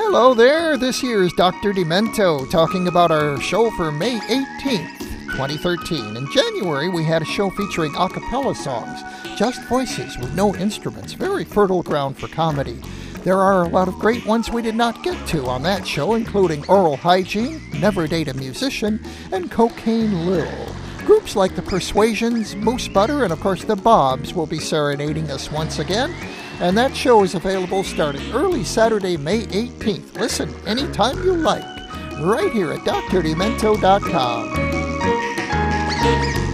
Hello there, this here is Dr. Demento talking about our show for May 18th, 2013. In January, we had a show featuring a cappella songs, just voices with no instruments, very fertile ground for comedy. There are a lot of great ones we did not get to on that show, including Oral Hygiene, Never Date a Musician, and Cocaine Lil. Groups like the Persuasions, Moose Butter, and of course the Bobs will be serenading us once again. And that show is available starting early Saturday, May 18th. Listen anytime you like, right here at DrDemento.com.